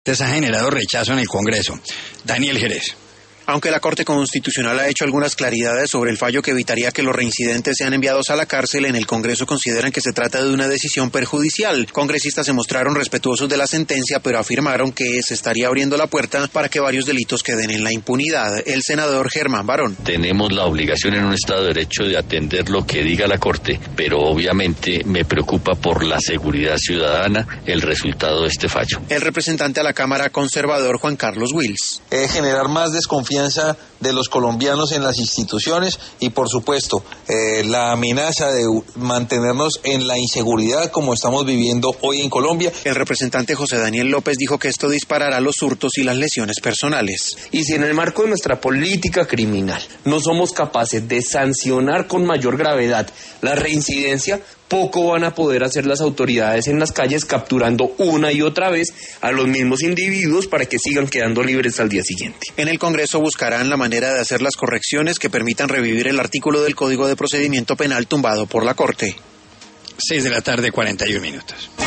ha generado rechazo en el Congreso. Daniel Jerez. Aunque la Corte Constitucional ha hecho algunas claridades sobre el fallo que evitaría que los reincidentes sean enviados a la cárcel, en el Congreso consideran que se trata de una decisión perjudicial. Congresistas se mostraron respetuosos de la sentencia, pero afirmaron que se estaría abriendo la puerta para que varios delitos queden en la impunidad. El senador Germán Barón. Tenemos la obligación en un Estado de Derecho de atender lo que diga la Corte, pero obviamente me preocupa por la seguridad ciudadana el resultado de este fallo. El representante a la Cámara conservador Juan Carlos Wills. Generar más desconfianza de los colombianos en las instituciones y, por supuesto, la amenaza de mantenernos en la inseguridad como estamos viviendo hoy en Colombia. El representante José Daniel López dijo que esto disparará los hurtos y las lesiones personales. Y si en el marco de nuestra política criminal no somos capaces de sancionar con mayor gravedad la reincidencia, poco van a poder hacer las autoridades en las calles capturando una y otra vez a los mismos individuos para que sigan quedando libres al día siguiente. En el Congreso buscarán la manera de hacer las correcciones que permitan revivir el artículo del Código de Procedimiento Penal tumbado por la Corte. 6:41 p.m.